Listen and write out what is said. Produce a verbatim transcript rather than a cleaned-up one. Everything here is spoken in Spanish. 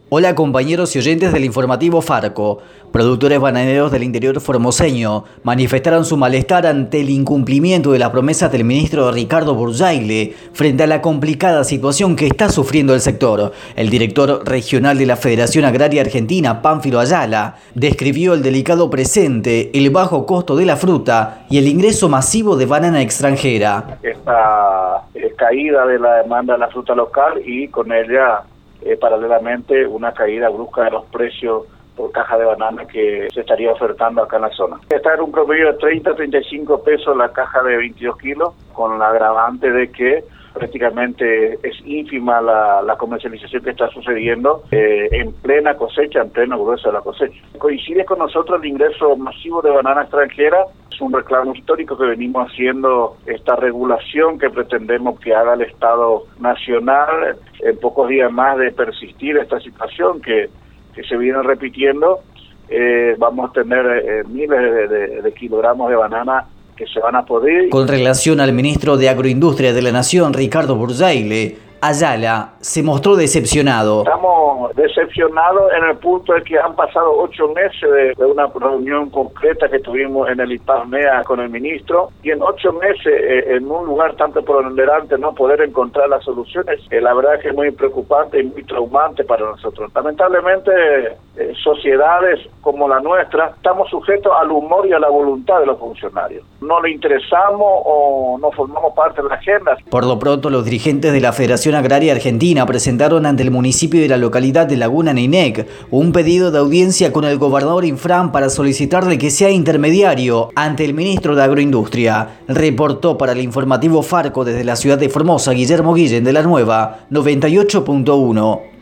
Hola compañeros y oyentes del informativo Farco. Productores bananeros del interior formoseño manifestaron su malestar ante el incumplimiento de las promesas del ministro Ricardo Burjaile frente a la complicada situación que está sufriendo el sector. El director regional de la Federación Agraria Argentina, Pánfilo Ayala, describió el delicado presente, el bajo costo de la fruta y el ingreso masivo de banana extranjera. Esta eh, caída de la demanda de la fruta local y con ella Eh, paralelamente una caída brusca de los precios por caja de banana que se estaría ofertando acá en la zona. Está en un promedio de treinta a treinta y cinco pesos la caja de veintidós kilos, con la agravante de que prácticamente es ínfima la, la comercialización que está sucediendo eh, en plena cosecha, en pleno grueso de la cosecha. Coincide con nosotros el ingreso masivo de banana extranjera. Es un reclamo histórico que venimos haciendo, esta regulación que pretendemos que haga el Estado Nacional en pocos días más de persistir esta situación que, que se viene repitiendo. Eh, vamos a tener eh, miles de, de, de kilogramos de banana que se van a poder. Con relación al ministro de Agroindustria de la Nación, Ricardo Burjaile, Ayala se mostró decepcionado. Estamos decepcionados en el punto de que han pasado ocho meses de, de una reunión concreta que tuvimos en el IPASMEA con el ministro, y en ocho meses eh, en un lugar tan preponderante no poder encontrar las soluciones, eh, la verdad es que es muy preocupante y muy traumante para nosotros. Lamentablemente, eh, sociedades como la nuestra estamos sujetos al humor y a la voluntad de los funcionarios. No le interesamos o no formamos parte de la agenda. Por lo pronto, los dirigentes de la Federación Agraria Argentina presentaron ante el municipio de la localidad de Laguna Neinec un pedido de audiencia con el gobernador Infran para solicitarle que sea intermediario ante el ministro de Agroindustria. Reportó para el informativo Farco desde la ciudad de Formosa, Guillermo Guillén de la Nueva noventa y ocho punto uno.